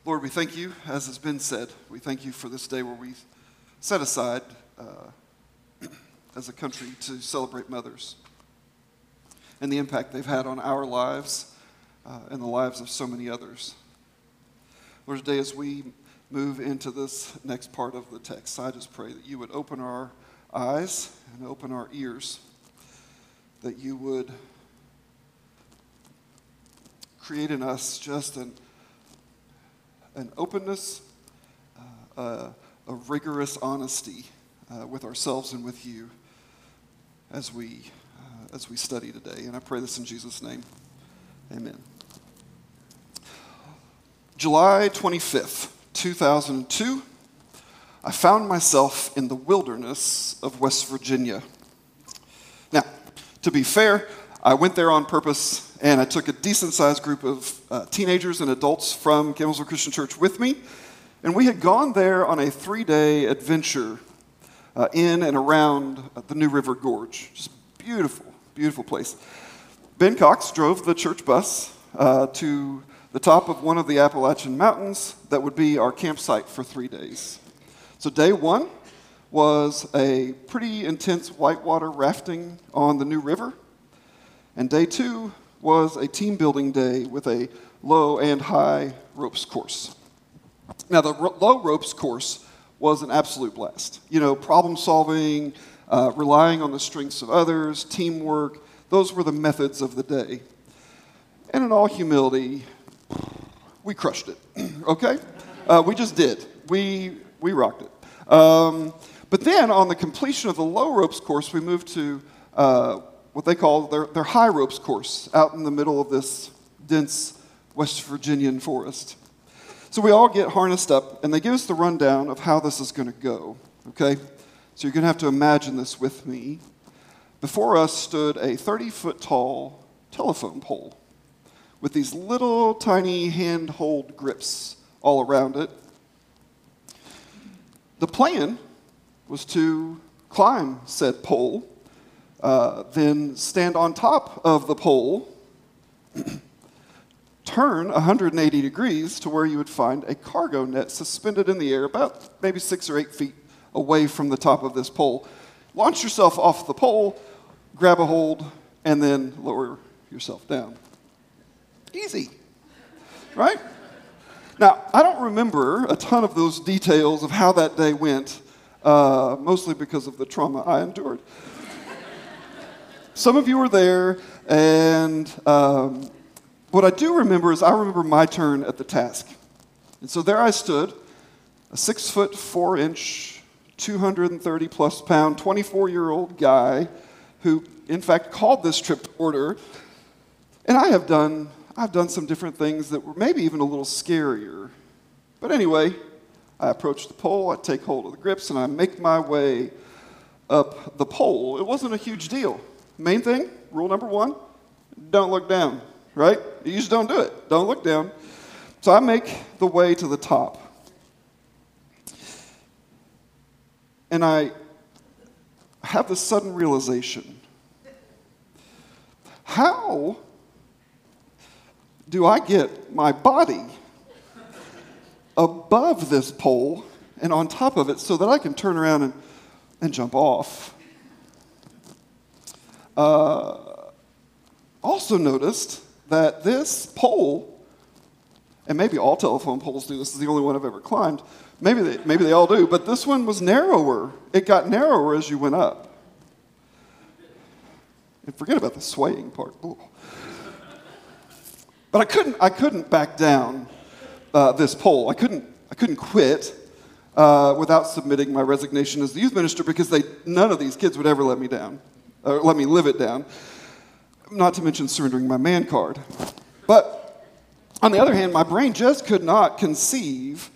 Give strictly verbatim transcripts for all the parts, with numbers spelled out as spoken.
Lord, we thank you, as has been said, we thank you for this day where we set aside uh, as a country to celebrate mothers and the impact they've had on our lives uh, and the lives of so many others. Lord, today as we move into this next part of the text, I just pray that you would open our eyes and open our ears, that you would create in us just an an openness, uh, uh, a rigorous honesty uh, with ourselves and with you as we uh, as we study today. And I pray this in Jesus' name. Amen. July twenty-fifth, two thousand two, I found myself in the wilderness of West Virginia. Now, to be fair, I went there on purpose, and I took a decent-sized group of uh, teenagers and adults from Campbellsville Christian Church with me, and we had gone there on a three-day adventure uh, in and around uh, the New River Gorge. Just beautiful, beautiful place. Ben Cox drove the church bus uh, to the top of one of the Appalachian Mountains that would be our campsite for three days. So day one was a pretty intense whitewater rafting on the New River. And day two was a team building day with a low and high ropes course. Now, the ro- low ropes course was an absolute blast. You know, problem solving, uh, relying on the strengths of others, teamwork, those were the methods of the day. And in all humility, we crushed it, okay? Uh, we just did. We, we rocked it. Um, but then on the completion of the low ropes course, we moved to uh, what they call their, their high ropes course out in the middle of this dense West Virginian forest. So we all get harnessed up, and they give us the rundown of how this is going to go, okay? So you're going to have to imagine this with me. Before us stood a thirty-foot tall telephone pole with these little tiny hand-hold grips all around it. The plan was to climb said pole, Uh, then stand on top of the pole, turn one hundred eighty degrees to where you would find a cargo net suspended in the air about maybe six or eight feet away from the top of this pole. Launch yourself off the pole, grab a hold, and then lower yourself down. Easy, right? Now, I don't remember a ton of those details of how that day went, uh, mostly because of the trauma I endured. Some of you were there, and um, what I do remember is I remember my turn at the task. And so there I stood, a six foot, four inch, two hundred thirty plus pound, twenty-four-year-old guy who, in fact, called this trip to order. And I have done, I've done some different things that were maybe even a little scarier. But anyway, I approach the pole, I take hold of the grips, and I make my way up the pole. It wasn't a huge deal. Main thing, rule number one, don't look down, right? You just don't do it. Don't look down. So I make the way to the top. And I have this sudden realization. How do I get my body above this pole and on top of it so that I can turn around and, and jump off? Uh, also noticed that this pole, and maybe all telephone poles do, this is the only one I've ever climbed, maybe they, maybe they all do, but this one was narrower. It got narrower as you went up. And forget about the swaying part. Ooh. But I couldn't, I couldn't back down uh, this pole. I couldn't, I couldn't quit uh, without submitting my resignation as the youth minister because they, none of these kids would ever let me down. Or let me live it down, not to mention surrendering my man card. But on the other hand, my brain just could not conceive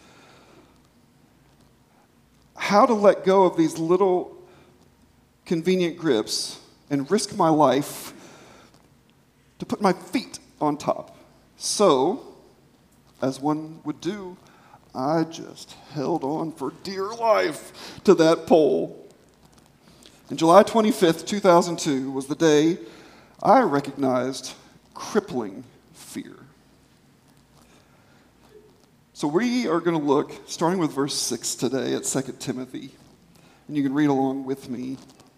how to let go of these little convenient grips and risk my life to put my feet on top. So, as one would do, I just held on for dear life to that pole. And July twenty-fifth, two thousand two was the day I recognized crippling fear. So we are going to look, starting with verse six today at Second Timothy, and you can read along with me.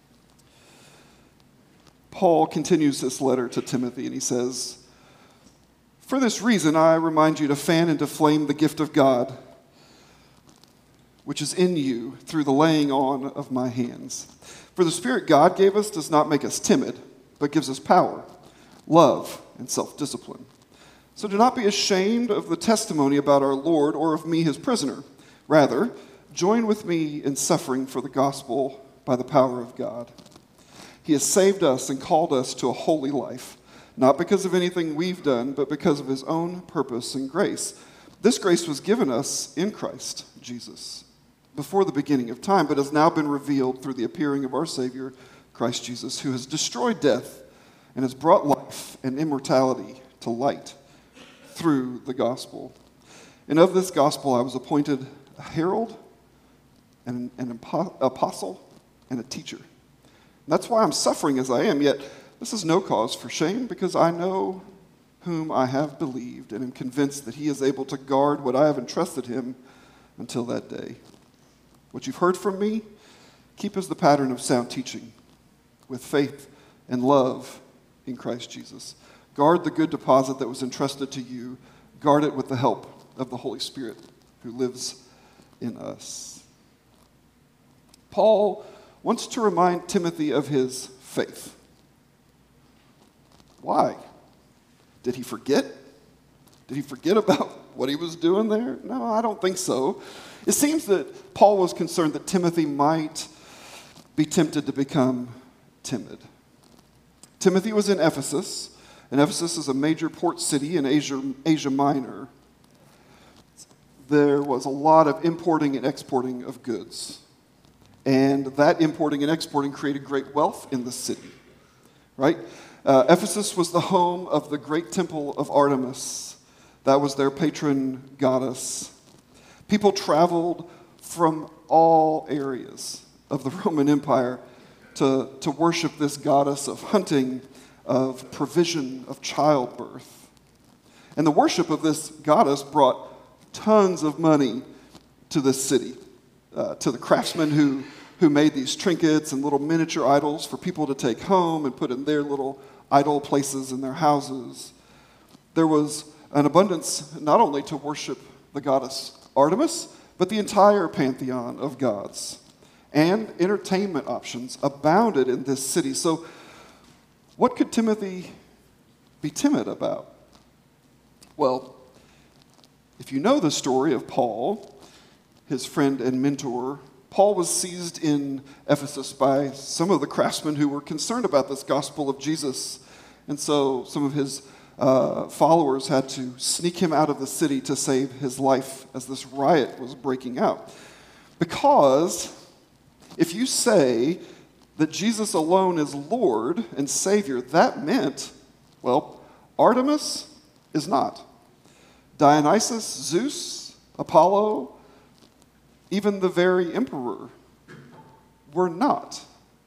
Paul continues this letter to Timothy, and he says, "For this reason I remind you to fan into flame the gift of God, which is in you through the laying on of my hands. For the Spirit God gave us does not make us timid, but gives us power, love, and self-discipline. So do not be ashamed of the testimony about our Lord or of me, his prisoner. Rather, join with me in suffering for the gospel by the power of God. He has saved us and called us to a holy life, not because of anything we've done, but because of his own purpose and grace. This grace was given us in Christ Jesus before the beginning of time, but has now been revealed through the appearing of our Savior, Christ Jesus, who has destroyed death and has brought life and immortality to light through the gospel. And of this gospel I was appointed a herald, and an apostle, and a teacher. And that's why I'm suffering as I am, yet this is no cause for shame, because I know whom I have believed and am convinced that he is able to guard what I have entrusted him until that day. What you've heard from me, keep as the pattern of sound teaching, with faith and love in Christ Jesus. Guard the good deposit that was entrusted to you. Guard it with the help of the Holy Spirit who lives in us." Paul wants to remind Timothy of his faith. Why? Did he forget? Did he forget about what he was doing there? No, I don't think so. It seems that Paul was concerned that Timothy might be tempted to become timid. Timothy was in Ephesus, and Ephesus is a major port city in Asia, Asia Minor. There was a lot of importing and exporting of goods. And that importing and exporting created great wealth in the city, right? Uh, Ephesus was the home of the great temple of Artemis. That was their patron goddess. People traveled from all areas of the Roman Empire to, to worship this goddess of hunting, of provision, of childbirth. And the worship of this goddess brought tons of money to this city, uh, to the craftsmen who, who made these trinkets and little miniature idols for people to take home and put in their little idol places in their houses. There was an abundance not only to worship the goddess Artemis, but the entire pantheon of gods. And entertainment options abounded in this city. So what could Timothy be timid about? Well, if you know the story of Paul, his friend and mentor, Paul was seized in Ephesus by some of the craftsmen who were concerned about this gospel of Jesus. And so some of his uh, followers had to sneak him out of the city to save his life as this riot was breaking out. Because if you say that Jesus alone is Lord and Savior, that meant, well, Artemis is not. Dionysus, Zeus, Apollo, even the very emperor were not.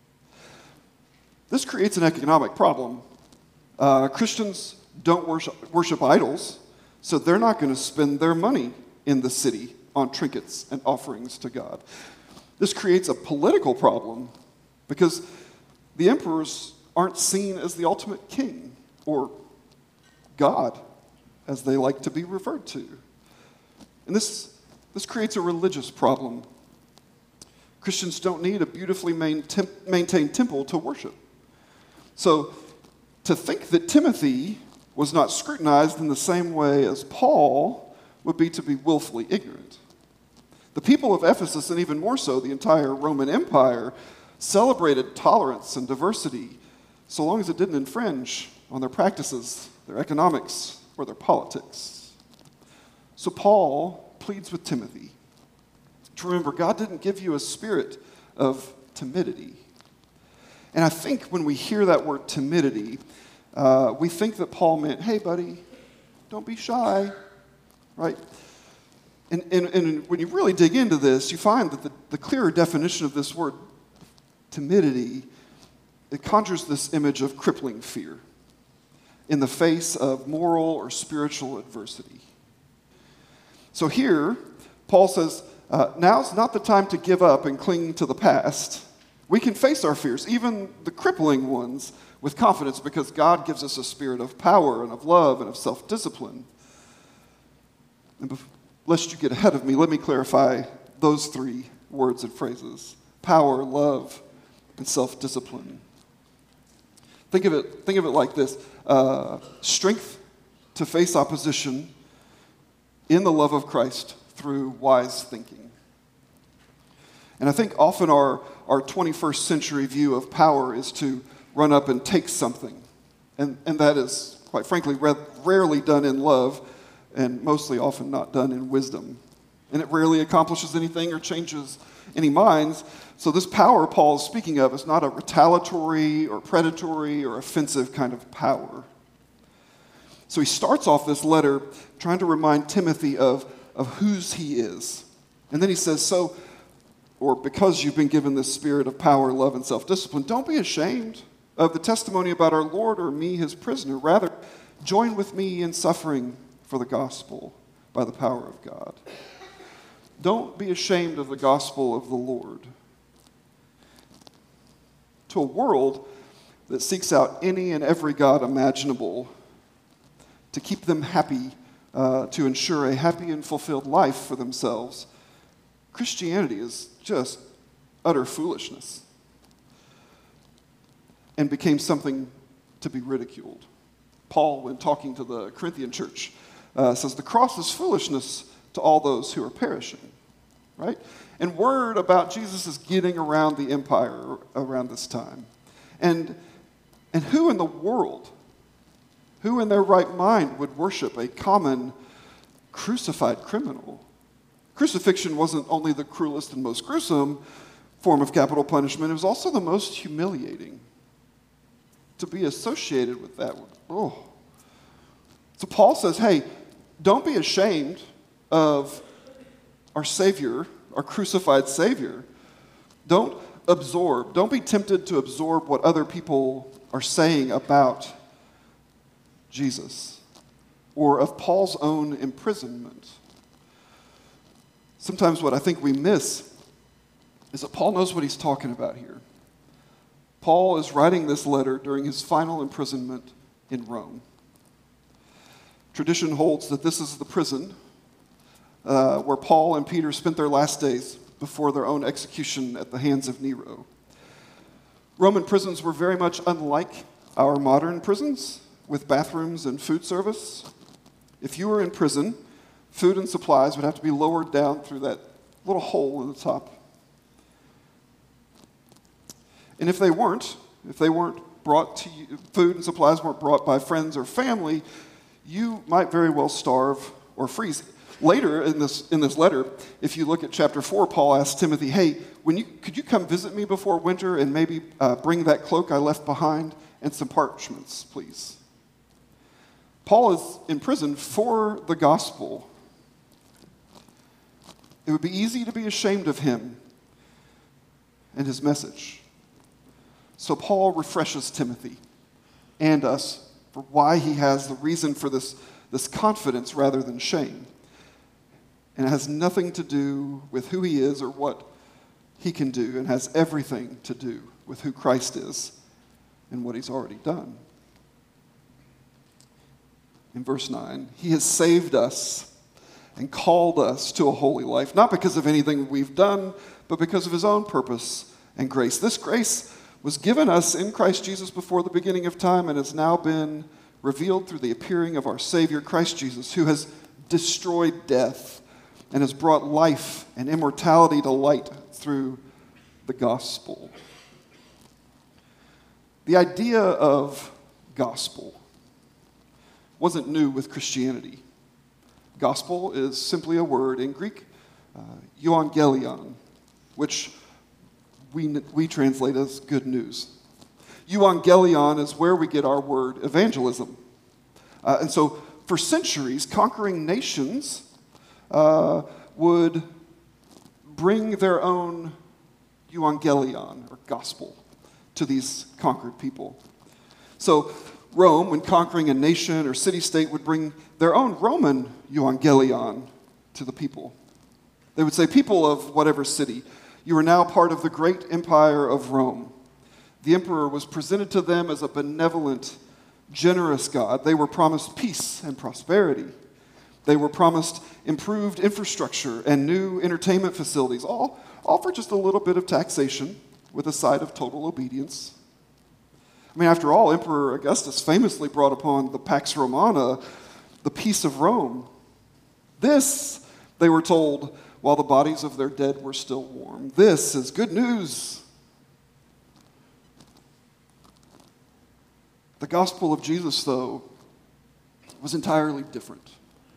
This creates an economic problem. Uh, Christians don't worship, worship idols, so they're not going to spend their money in the city on trinkets and offerings to God. This creates a political problem because the emperors aren't seen as the ultimate king or God, as they like to be referred to. And this, this creates a religious problem. Christians don't need a beautifully maintained temple to worship. So to think that Timothy was not scrutinized in the same way as Paul would be to be willfully ignorant. The people of Ephesus, and even more so the entire Roman Empire, celebrated tolerance and diversity so long as it didn't infringe on their practices, their economics, or their politics. So Paul pleads with Timothy to remember God didn't give you a spirit of timidity. And I think when we hear that word timidity, uh, we think that Paul meant, hey, buddy, don't be shy, right? And, and, and when you really dig into this, you find that the, the clearer definition of this word, timidity, it conjures this image of crippling fear in the face of moral or spiritual adversity. So here, Paul says, uh, now's not the time to give up and cling to the past. We can face our fears, even the crippling ones, with confidence because God gives us a spirit of power and of love and of self-discipline. And bef- lest you get ahead of me, let me clarify those three words and phrases: power, love, and self-discipline. Think of it, think of it like this. Uh, strength to face opposition in the love of Christ through wise thinking. And I think often our, our twenty-first century view of power is to run up and take something. And, and that is, quite frankly, ra- rarely done in love and mostly often not done in wisdom. And it rarely accomplishes anything or changes any minds. So this power Paul is speaking of is not a retaliatory or predatory or offensive kind of power. So he starts off this letter trying to remind Timothy of, of whose he is. And then he says, so, or because you've been given this spirit of power, love, and self-discipline, don't be ashamed of the testimony about our Lord or me, his prisoner. Rather, join with me in suffering for the gospel by the power of God. Don't be ashamed of the gospel of the Lord. To a world that seeks out any and every God imaginable to keep them happy, uh, to ensure a happy and fulfilled life for themselves, Christianity is just utter foolishness and became something to be ridiculed. Paul, when talking to the Corinthian church, uh, says the cross is foolishness to all those who are perishing, right? And word about Jesus is getting around the empire around this time. And, and who in the world, who in their right mind would worship a common crucified criminal? Crucifixion wasn't only the cruelest and most gruesome form of capital punishment, it was also the most humiliating. To be associated with that, oh. So Paul says, hey, don't be ashamed of our Savior, our crucified Savior. Don't absorb, don't be tempted to absorb what other people are saying about Jesus or of Paul's own imprisonment. Sometimes what I think we miss is that Paul knows what he's talking about here. Paul is writing this letter during his final imprisonment in Rome. Tradition holds that this is the prison uh, where Paul and Peter spent their last days before their own execution at the hands of Nero. Roman prisons were very much unlike our modern prisons, with bathrooms and food service. If you were in prison, food and supplies would have to be lowered down through that little hole in the top. And if they weren't, if they weren't brought to you, food and supplies weren't brought by friends or family, you might very well starve or freeze. Later in this in this letter, if you look at chapter four, Paul asks Timothy, hey, when you could you come visit me before winter and maybe uh, bring that cloak I left behind and some parchments, please? Paul is in prison for the gospel. It would be easy to be ashamed of him and his message. So Paul refreshes Timothy and us for why he has the reason for this, this confidence rather than shame. And it has nothing to do with who he is or what he can do, and has everything to do with who Christ is and what he's already done. In verse nine, he has saved us and called us to a holy life, not because of anything we've done, but because of his own purpose and grace. This grace was given us in Christ Jesus before the beginning of time and has now been revealed through the appearing of our Savior, Christ Jesus, who has destroyed death and has brought life and immortality to light through the gospel. The idea of gospel wasn't new with Christianity. Gospel is simply a word in Greek, uh, euangelion, which we, we translate as good news. Euangelion is where we get our word evangelism. Uh, and so for centuries, conquering nations uh, would bring their own euangelion, or gospel, to these conquered people. So Rome, when conquering a nation or city-state, would bring their own Roman euangelion to the people. They would say, people of whatever city, you are now part of the great empire of Rome. The emperor was presented to them as a benevolent, generous God. They were promised peace and prosperity. They were promised improved infrastructure and new entertainment facilities, all, all for just a little bit of taxation with a side of total obedience. I mean, after all, Emperor Augustus famously brought upon the Pax Romana the peace of Rome. This, they were told, while the bodies of their dead were still warm. This is good news. The gospel of Jesus, though, was entirely different.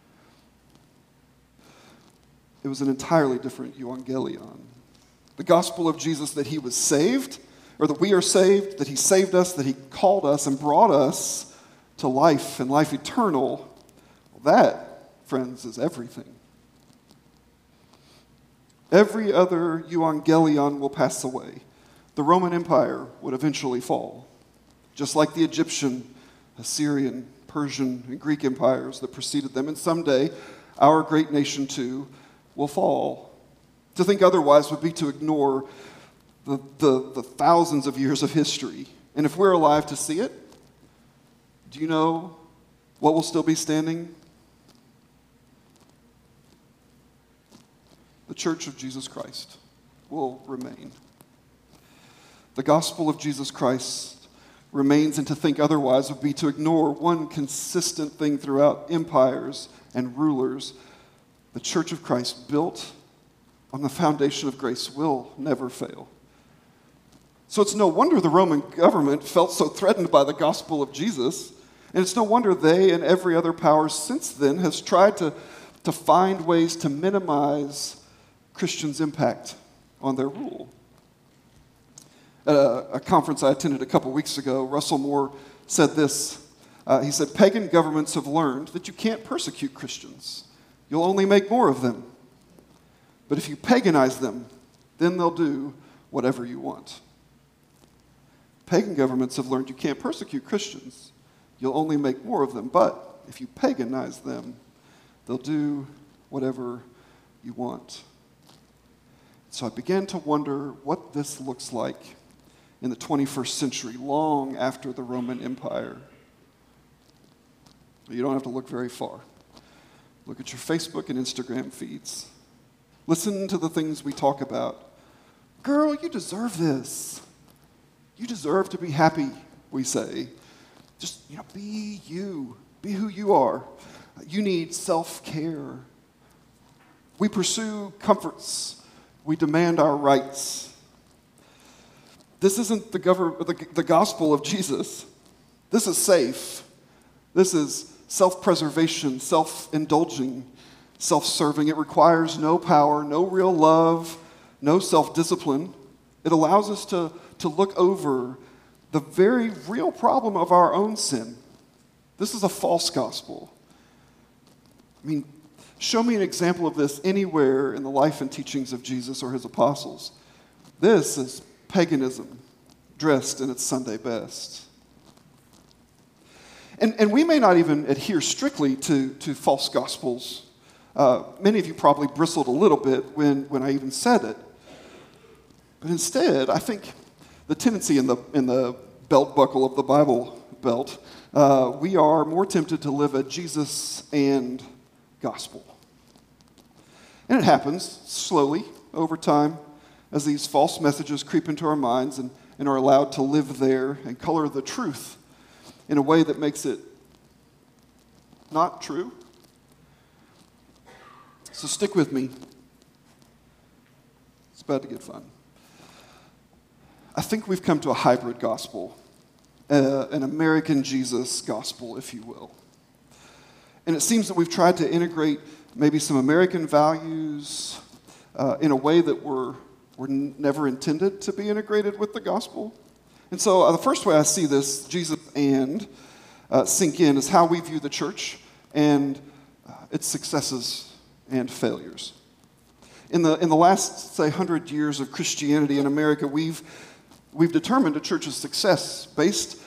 It was an entirely different euangelion. The gospel of Jesus, that he was saved, or that we are saved, that he saved us, that he called us and brought us to life and life eternal, well, that, friends, is everything. Every other euangelion will pass away. The Roman Empire would eventually fall, just like the Egyptian, Assyrian, Persian, and Greek empires that preceded them. And someday, our great nation, too, will fall. To think otherwise would be to ignore the, the, the thousands of years of history. And if we're alive to see it, do you know what will still be standing? The Church of Jesus Christ will remain. The gospel of Jesus Christ remains, and to think otherwise would be to ignore one consistent thing throughout empires and rulers. The Church of Christ, built on the foundation of grace, will never fail. So it's no wonder the Roman government felt so threatened by the gospel of Jesus, and it's no wonder they and every other power since then has tried to, to find ways to minimize Christians' impact on their rule. At a, a conference I attended a couple weeks ago, Russell Moore said this. Uh, he said, pagan governments have learned that you can't persecute Christians. You'll only make more of them. But if you paganize them, then they'll do whatever you want. Pagan governments have learned you can't persecute Christians. You'll only make more of them. But if you paganize them, they'll do whatever you want. So I began to wonder what this looks like in the twenty-first century, long after the Roman Empire. You don't have to look very far. Look at your Facebook and Instagram feeds. Listen to the things we talk about. Girl, you deserve this. You deserve to be happy, we say. Just, you know, be you. Be who you are. You need self-care. We pursue comforts. We demand our rights. This isn't the, gov- the, the gospel of Jesus. This is safe. This is self-preservation, self-indulging, self-serving. It requires no power, no real love, no self-discipline. It allows us to, to look over the very real problem of our own sin. This is a false gospel. I mean, show me an example of this anywhere in the life and teachings of Jesus or his apostles. This is paganism dressed in its Sunday best. And, and we may not even adhere strictly to, to false gospels. Uh, many of you probably bristled a little bit when, when I even said it. But instead, I think the tendency in the, in the belt buckle of the Bible belt, uh, we are more tempted to live a Jesus and gospel. And it happens slowly over time as these false messages creep into our minds and, and are allowed to live there and color the truth in a way that makes it not true. So stick with me. It's about to get fun. I think we've come to a hybrid gospel, uh, an American Jesus gospel, if you will. And it seems that we've tried to integrate maybe some American values uh, in a way that were, were n- never intended to be integrated with the gospel. And so uh, the first way I see this, Jesus and, uh, sink in, is how we view the church and uh, its successes and failures. In the, in the last, say, hundred years of Christianity in America, we've, we've determined a church's success based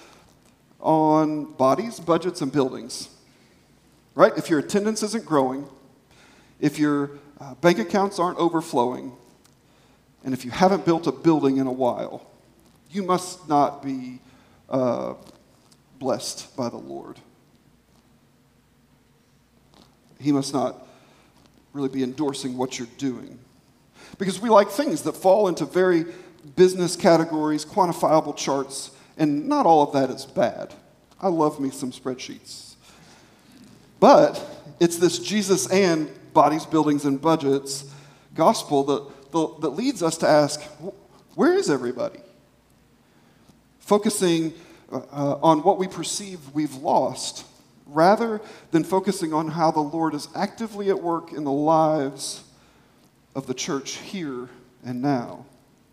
on bodies, budgets, and buildings. Right? If your attendance isn't growing, if your uh, bank accounts aren't overflowing, and if you haven't built a building in a while, you must not be uh, blessed by the Lord. He must not really be endorsing what you're doing. Because we like things that fall into very business categories, quantifiable charts, and not all of that is bad. I love me some spreadsheets. But it's this Jesus and bodies, buildings, and budgets gospel that, that, that leads us to ask, where is everybody? Focusing uh, on what we perceive we've lost, rather than focusing on how the Lord is actively at work in the lives of the church here and now.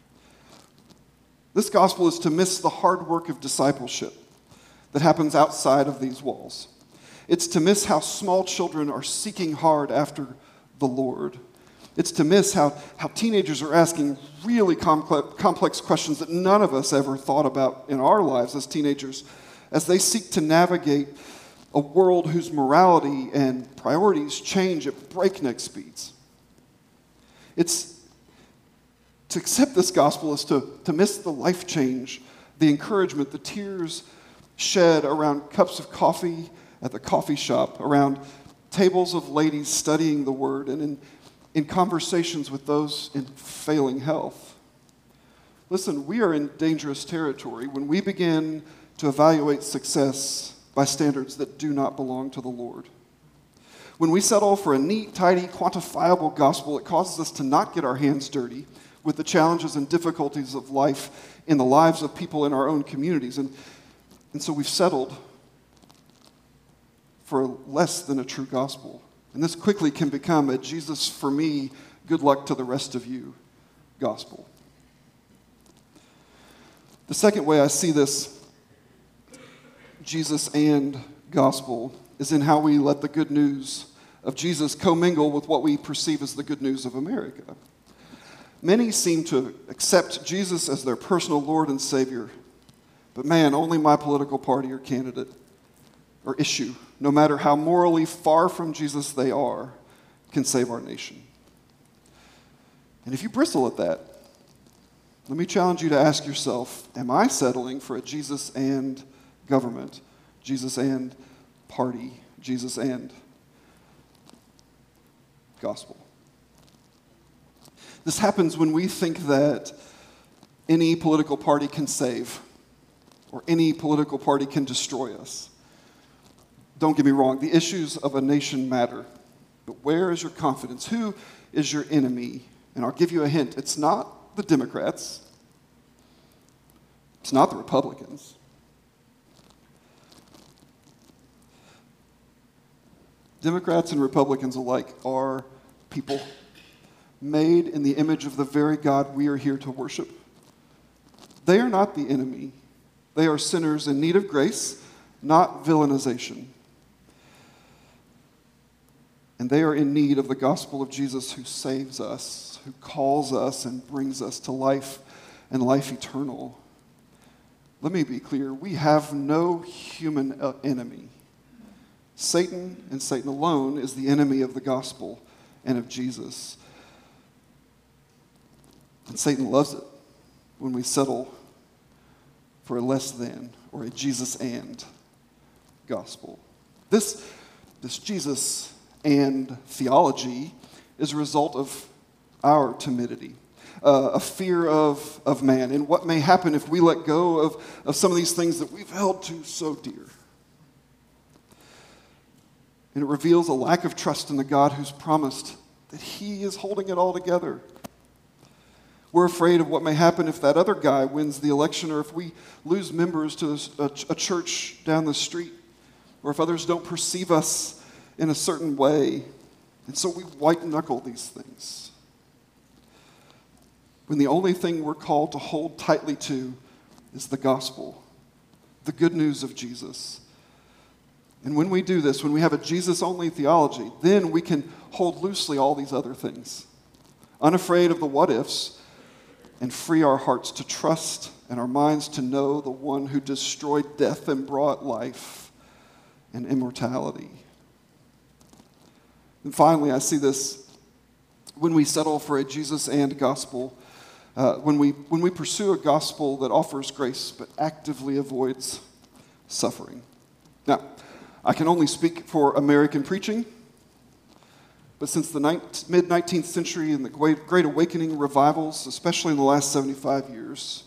This gospel is to miss the hard work of discipleship that happens outside of these walls. It's to miss how small children are seeking hard after the Lord. It's to miss how, how teenagers are asking really complex, complex questions that none of us ever thought about in our lives as teenagers, as they seek to navigate a world whose morality and priorities change at breakneck speeds. It's to accept this gospel is to, to miss the life change, the encouragement, the tears shed around cups of coffee at the coffee shop, around tables of ladies studying the word, and in, in conversations with those in failing health. Listen, we are in dangerous territory when we begin to evaluate success by standards that do not belong to the Lord. When we settle for a neat, tidy, quantifiable gospel, it causes us to not get our hands dirty with the challenges and difficulties of life in the lives of people in our own communities. And, and so we've settled for less than a true gospel. And this quickly can become a Jesus for me, good luck to the rest of you gospel. The second way I see this Jesus and gospel is in how we let the good news of Jesus commingle with what we perceive as the good news of America. Many seem to accept Jesus as their personal Lord and Savior, but man, only my political party or candidate or issue, no matter how morally far from Jesus they are, can save our nation. And if you bristle at that, let me challenge you to ask yourself, am I settling for a Jesus and government, Jesus and party, Jesus and gospel? This happens when we think that any political party can save or any political party can destroy us. Don't get me wrong, the issues of a nation matter, but where is your confidence? Who is your enemy? And I'll give you a hint. It's not the Democrats. It's not the Republicans. Democrats and Republicans alike are people made in the image of the very God we are here to worship. They are not the enemy. They are sinners in need of grace, not villainization. And they are in need of the gospel of Jesus who saves us, who calls us and brings us to life and life eternal. Let me be clear. We have no human enemy. Satan and Satan alone is the enemy of the gospel and of Jesus. And Satan loves it when we settle for a less than or a Jesus and gospel. This, this Jesus and theology is a result of our timidity, uh, a fear of, of man, and what may happen if we let go of, of some of these things that we've held to so dear. And it reveals a lack of trust in the God who's promised that he is holding it all together. We're afraid of what may happen if that other guy wins the election, or if we lose members to a, a church down the street, or if others don't perceive us in a certain way. And so we white-knuckle these things. When the only thing we're called to hold tightly to is the gospel, the good news of Jesus. And when we do this, when we have a Jesus-only theology, then we can hold loosely all these other things, unafraid of the what-ifs, and free our hearts to trust and our minds to know the one who destroyed death and brought life and immortality. And finally, I see this when we settle for a Jesus and gospel, uh, when we when we pursue a gospel that offers grace but actively avoids suffering. Now, I can only speak for American preaching, but since the mid-nineteenth century and the Great Awakening revivals, especially in the last seventy-five years,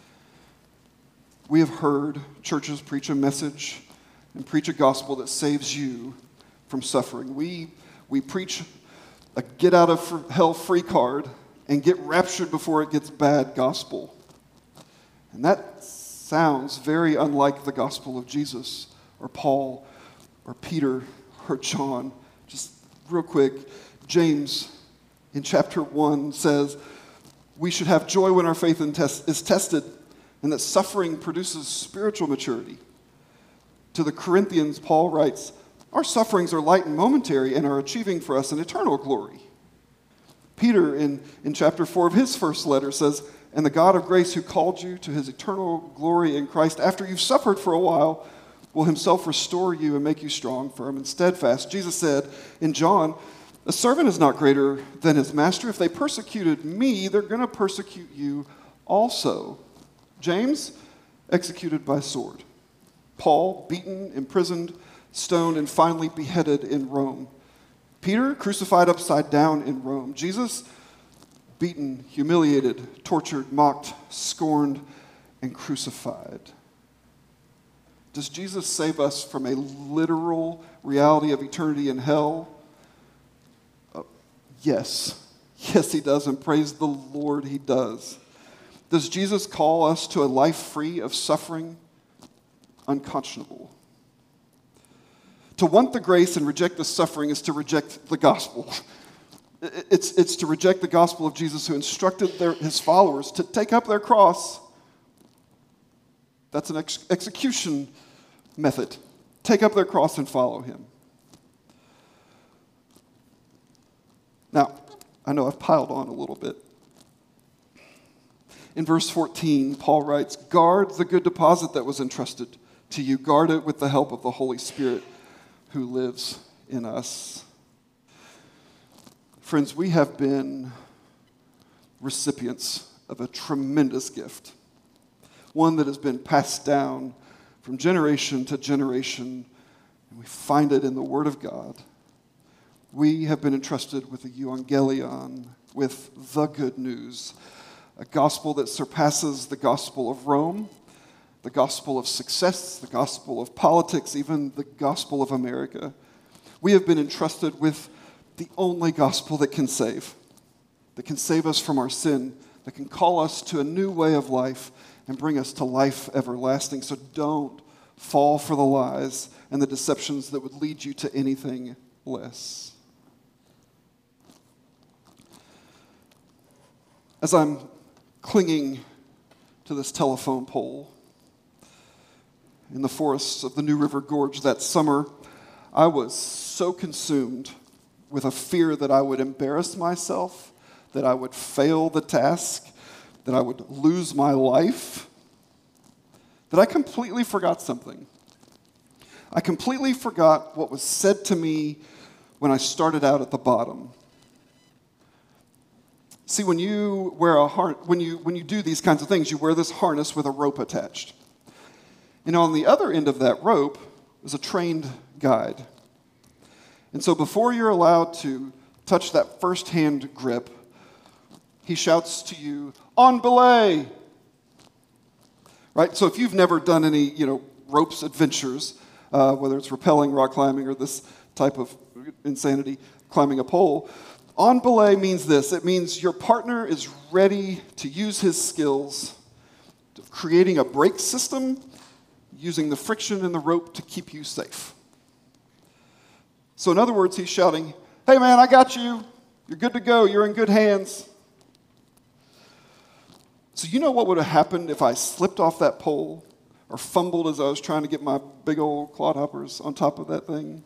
we have heard churches preach a message and preach a gospel that saves you from suffering. We, we preach a get-out-of-hell-free card and get raptured before it gets bad gospel. And that sounds very unlike the gospel of Jesus or Paul or Peter or John. Just real quick, James in chapter one says, we should have joy when our faith is tested, and that suffering produces spiritual maturity. To the Corinthians, Paul writes, our sufferings are light and momentary and are achieving for us an eternal glory. Peter, in, in chapter four of his first letter, says, and the God of grace who called you to his eternal glory in Christ, after you've suffered for a while, will himself restore you and make you strong, firm, and steadfast. Jesus said in John, a servant is not greater than his master. If they persecuted me, they're going to persecute you also. James, executed by sword. Paul, beaten, imprisoned, stoned, and finally beheaded in Rome. Peter, crucified upside down in Rome. Jesus, beaten, humiliated, tortured, mocked, scorned, and crucified. Does Jesus save us from a literal reality of eternity in hell? Uh, yes. Yes, he does, and praise the Lord, he does. Does Jesus call us to a life free of suffering? Unconscionable. To want the grace and reject the suffering is to reject the gospel. It's, it's to reject the gospel of Jesus, who instructed their, his followers to take up their cross. That's an ex- execution method. Take up their cross and follow him. Now, I know I've piled on a little bit. In verse fourteen, Paul writes, guard the good deposit that was entrusted to you. Guard it with the help of the Holy Spirit who lives in us. Friends, we have been recipients of a tremendous gift, one that has been passed down from generation to generation, and we find it in the Word of God. We have been entrusted with the euangelion, with the good news, a gospel that surpasses the gospel of Rome, the gospel of success, the gospel of politics, even the gospel of America. We have been entrusted with the only gospel that can save, that can save us from our sin, that can call us to a new way of life and bring us to life everlasting. So don't fall for the lies and the deceptions that would lead you to anything less. As I'm clinging to this telephone pole in the forests of the New River Gorge that summer, I was so consumed with a fear that I would embarrass myself, that I would fail the task, that I would lose my life, that I completely forgot something. I completely forgot what was said to me when I started out at the bottom. See, when you wear a har- when you when you do these kinds of things, you wear this harness with a rope attached. And on the other end of that rope is a trained guide. And so before you're allowed to touch that first hand grip, he shouts to you, "On belay!" Right? So if you've never done any, you know, ropes adventures, uh, whether it's rappelling, rock climbing, or this type of insanity, climbing a pole, on belay means this. It means your partner is ready to use his skills of creating a brake system, using the friction in the rope to keep you safe. So in other words, he's shouting, "Hey man, I got you. You're good to go. You're in good hands." So you know what would have happened if I slipped off that pole or fumbled as I was trying to get my big old clodhoppers on top of that thing?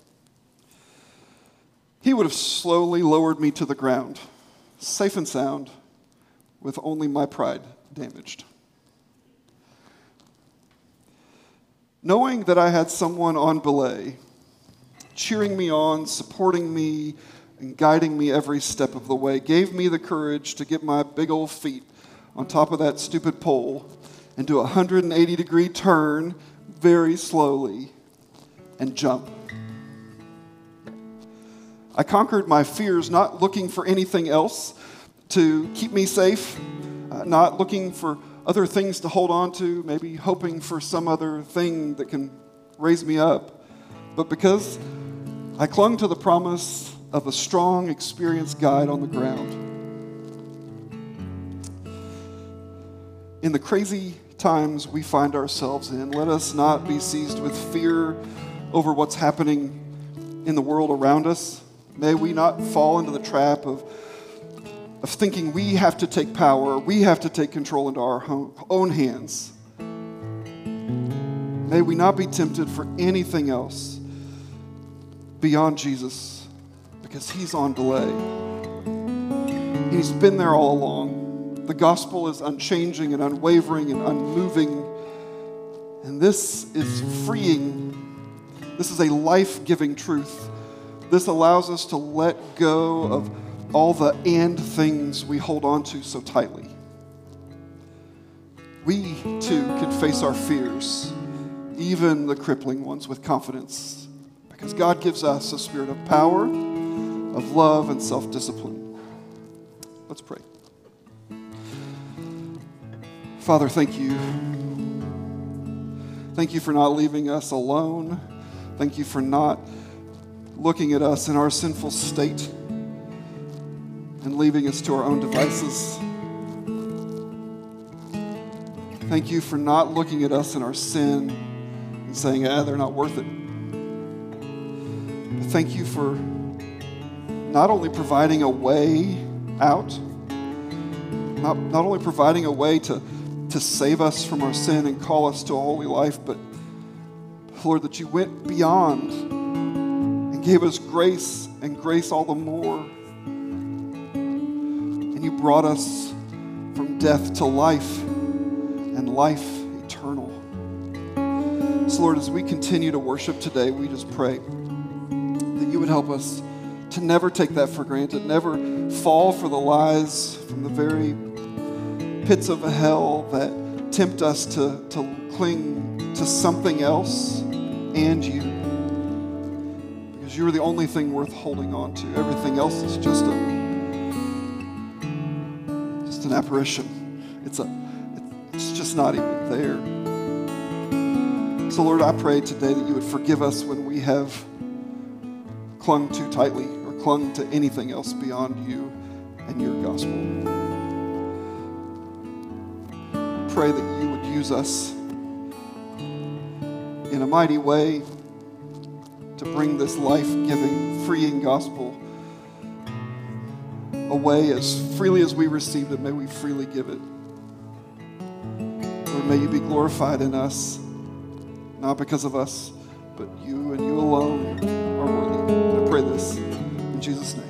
He would have slowly lowered me to the ground, safe and sound, with only my pride damaged. Knowing that I had someone on belay, cheering me on, supporting me, and guiding me every step of the way, gave me the courage to get my big old feet on top of that stupid pole and do a one hundred eighty degree turn very slowly and jump. I conquered my fears, not looking for anything else to keep me safe, uh, not looking for other things to hold on to, maybe hoping for some other thing that can raise me up, but because I clung to the promise of a strong, experienced guide on the ground. In the crazy times we find ourselves in, let us not be seized with fear over what's happening in the world around us. May we not fall into the trap of, of thinking we have to take power, we have to take control into our own hands. May we not be tempted for anything else beyond Jesus, because he's on delay. He's been there all along. The gospel is unchanging and unwavering and unmoving. And this is freeing. This is a life-giving truth. This allows us to let go of all the and things we hold on to so tightly. We, too, can face our fears, even the crippling ones, with confidence, because God gives us a spirit of power, of love, and self-discipline. Let's pray. Father, thank you. Thank you for not leaving us alone. Thank you for not looking at us in our sinful state and leaving us to our own devices. Thank you for not looking at us in our sin and saying, ah, they're not worth it. But thank you for not only providing a way out, not, not only providing a way to, to save us from our sin and call us to a holy life, but Lord, that you went beyond and gave us grace and grace all the more. And you brought us from death to life and life eternal. So Lord, as we continue to worship today, we just pray that you would help us to never take that for granted, never fall for the lies from the very pits of hell that tempt us to, to cling to something else and you. Because you're the only thing worth holding on to. Everything else is just a just an apparition. It's a it's just not even there. So Lord, I pray today that you would forgive us when we have clung too tightly or clung to anything else beyond you and your gospel. Pray that you would use us in a mighty way to bring this life-giving, freeing gospel away as freely as we received it. May we freely give it. Lord, may you be glorified in us, not because of us, but you and you alone are worthy. I pray this in Jesus' name.